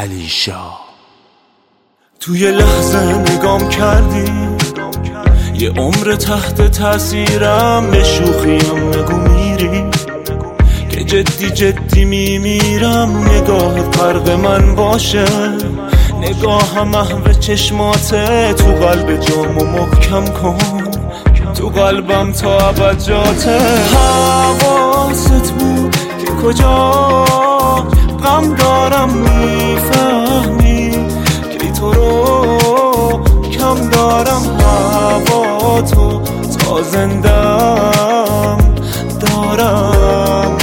علیشا. توی لحظه نگام کردی، یه عمر تحت تاثیرم، به شوخیم نگو میری که جدی جدی میمیرم. نگاهت غرق من باشه، نگاهم محو چشماته، تو قلب جامو محکم کن، تو قلبم تا ابد جاته. حواست بود که کجا غم دارم، میفهمی که تو رو کم دارم. هوا تو تا زندم دارم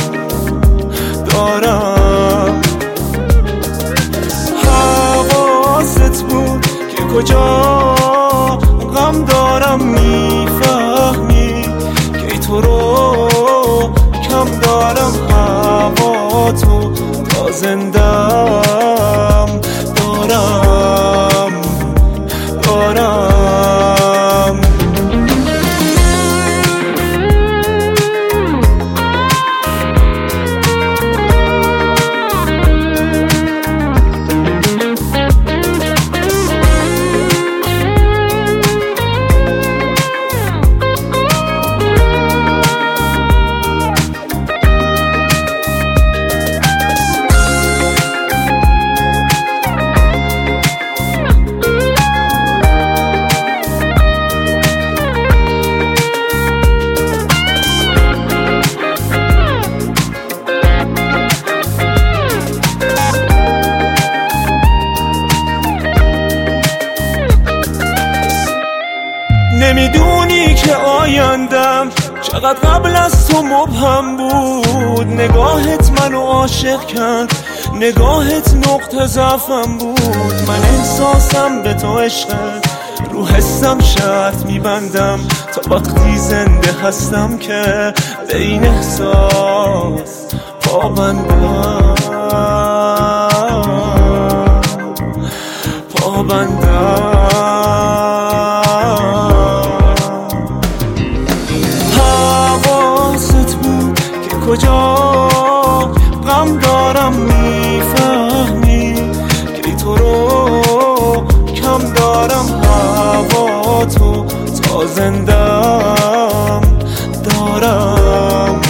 حواست بود که کجا غم دارم، میفهمی که تو رو کم دارم. هوا تو تا زندم دارم نمیدونی که آیندم چقدر قبل از تو مبهم بود. نگاهت منو عاشق کرد، نگاهت نقطه ضعفم بود. من احساسم به تو عشقه، رو حسم شرط میبندم تا وقتی زنده هستم که به این احساس پابندم. کجا غم دارم، میفهمی که تو رو کم دارم. هوا تو تا زندم دارم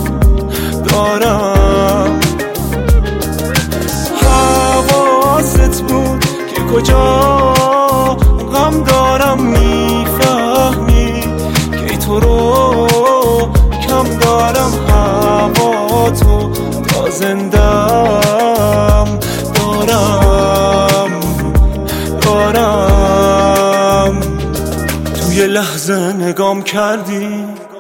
حواست بود که کجا غم دارم، میفهمی که تو رو کم دارم. هوا تو تا زندم دارم. توی لحظه نگام کردی،